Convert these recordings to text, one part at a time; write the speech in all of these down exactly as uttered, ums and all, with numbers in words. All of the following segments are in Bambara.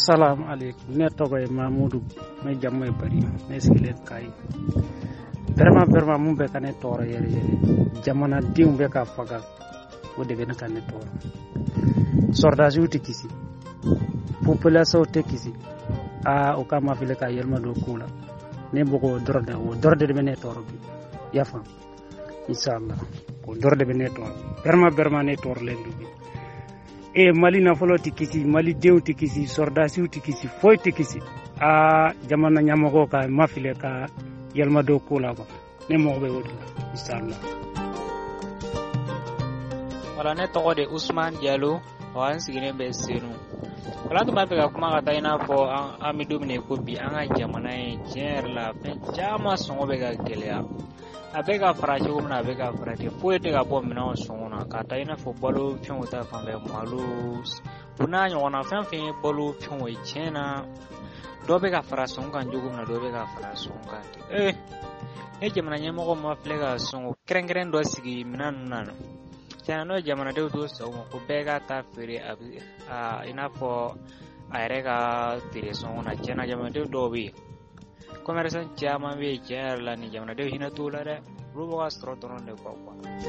Salam alaikum. Ne togo e Mamoudou me jammo e bari me sigilen kay. Vraiment vraiment mun be kané toro yere yere. Jamana dium be ka faga o de gena kané toro. Sordage uti kisi. Population te kisi. A o kama file ka yelma do kula. Ne boko dorde o dorde de bene toro bi. Yafa. Inshallah. Ko dorde bene toro. Vraiment vraiment ne toro lendu bi. E Mali na folo tikisi Mali dew tikisi sordasi tikisi foy tikisi a jamana nyamago ka mafile ka yelma do kula ba ne mo be wodi inshallah. Wala ne to de Ousmane Diallo wan sigine be senu wala to mabe ka kuma ka tayina fo an amidu ne ko bi an jamana e jer la fen jama songo be ga gelea abega faraji ko na abega faraji foye te ga bo mina songona ka tayina fo bolo pion ta fambe malu buna nyona fen fen bolo pion e chena do be ga fara songa njugo na do be ga fara songa eh e jamana nyemo ko ma flega songo krengren do sigi mina nana chana no jamana de do so ko bega ta fere abi a ina fo aerega tire songona chena jamana de do bi commerçant chama be cher la ni jamana de hina tulare rubo astro tonon de kwa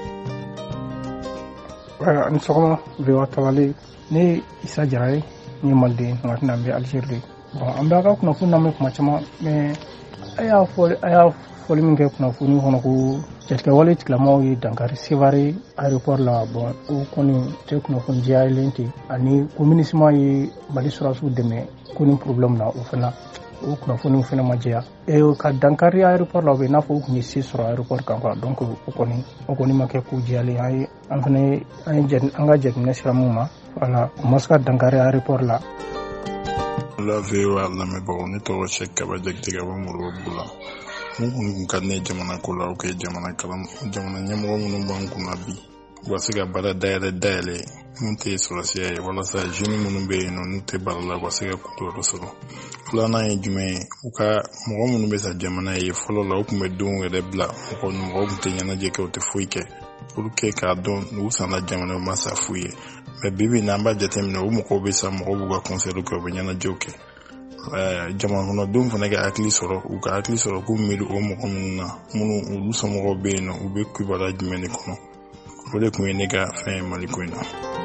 wa an sokoma be watawali ni isa jaray ni malde ngatna be algerie bon amba ka kuna kuna me kuma chama me aya fo aya fo liminge kuna funi hono ko jetka wale tiklamo yi dankari sivari aéroport la bon o koni te kuna fun jiay lenti ani communisme yi mali surasu deme koni problème na o fana o kuna funi fana majia e ka dankari aéroport la be na fo ni si sur aéroport kan quoi donc o koni o koni make ku jiali ay an fana ay jet anga jet ne siramuma voilà moska dankari aéroport la la vewa la me bo ni to check ka ba jek tiga ba mu ro bula mu kan ne jamana ko la o ke jamana kalam jamana nyamo mu banku na bi wasiga bala dayale dayale munte solasia wala sa jini munu be no nte bala wasiga ku to solo fulana e jume uka mo munu be sa jamana e folo la ku me don we de bla ko no mo ku te nyana je ke o te fuike pour que ka don no sana jamana ma sa fuye me bibi namba jetemne o mo ko be sa mo bu ga conseil ko be nyana joke eh jamana no dum fona ga akli soro uka akli soro ku mi do mo ko munna munu ulu so mo be no ube ku bala jume ne kono Pour le communiquer, fin Malikoina.